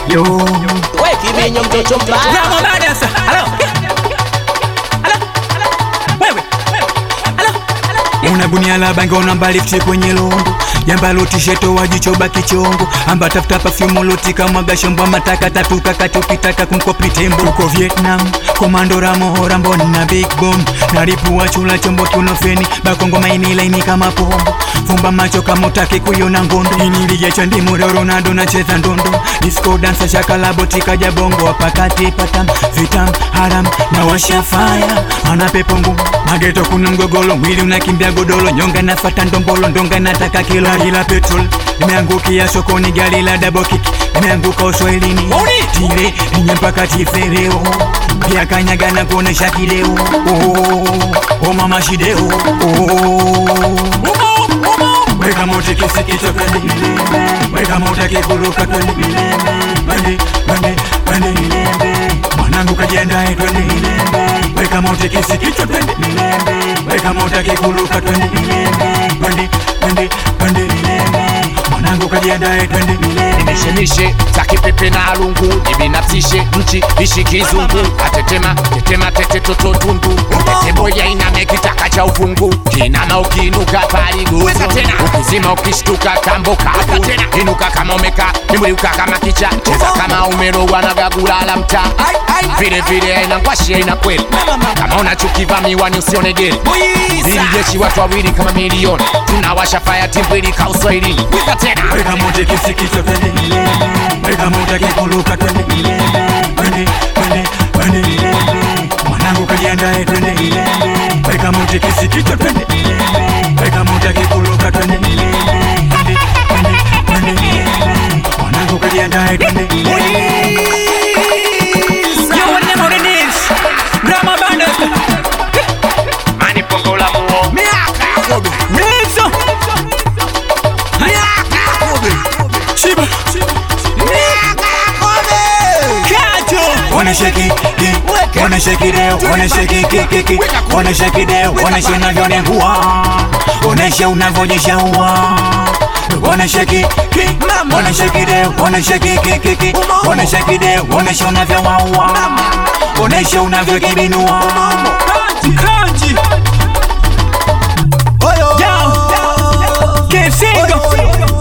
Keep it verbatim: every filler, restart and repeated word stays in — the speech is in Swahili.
Yo we kiminyo mtoto mbaya Ramo Badasa Hello Hello Wewe Hello Unabunia la bango namba lifti kwenye londo Yamba loti sheto wajicho baki chongo Amba tafuta perfume loti kama gashombo mataka tatuka kati ukitaka kumkopi tembo Uko Vietnam Komando Ramo Rambo na Big Bomb Naripu wa chula chombo kiunofeni Bakongo maini laini kama pombo Fumba macho kama utaki kuyona ngondo Iniligia chandi mure Ronaldo na cheza ndondo Disco dansa shakala botika jabongo Wapakati patam vitam haram na washa fire Ana pepo ngumu Mageto kuna mgogolo Mwili unakimbia godolo Nyonga nafata ndombolo Ndonga nataka kilo Ila petrol Nimeangukia sokoni gari la double kick Nimeanguka uswahilini Tire Ninye mpaka tifereo Pia kanyaga na kuonesha kideo Oh, oh mama shideo Oh Weka mote kisi kicho kwenye Weka mote kikuruka kwenye Wende, wende, wende Mwanangu kajiandae twende Weka mote kisi kicho twende Weka mote kikuruka twende Wende, wende, wende Mwanangu kajiandae twende Nishemishe, taki pepe na alungu Nibinafsishe, nchi, ishi kizungu Atetema, tetema, tete toto tundu Tete boya iname kitaka cha ufungu Kinama ukinuka pali guzu Ukizima ukishtuka kambo kabu Inuka kama umeka, nimuriuka kama kicha Cheza kama umerowa na gagula mta Vile vile haina ngwashi haina kweli Kama unachukiva miwani usione geli Hili jeshi watu wawili kama milioni Tunawasha fire timbili kauswahilini Wika tena Weka mote kisi kicho twende Weka mote kikuruka twende Wende, wende, wende Mwanangu kajiandae twende Weka mote kisi kicho twende Weka mote kikuruka twende Wende, wende, wende Mwanangu kajiandae twende Yo what them on the knees Ramo Badasa Mani pongo la muo Miaka kobe Mixo Miaka kobe Shiba Miaka kobe Kato Wanna shake it, it Wanna shake it out Wanna shake it, kick, kick, kick Wanna shake it out Wanna shake unavyonengua Onesha unavyonyesha ua Wanna shake it, kick Wanna shake it out Wanna shake it, kick, kick, kick Wanna shake it out Onesha unavyowaua Onesha unavyokibinua Kanji, kanji Yo, Kensingo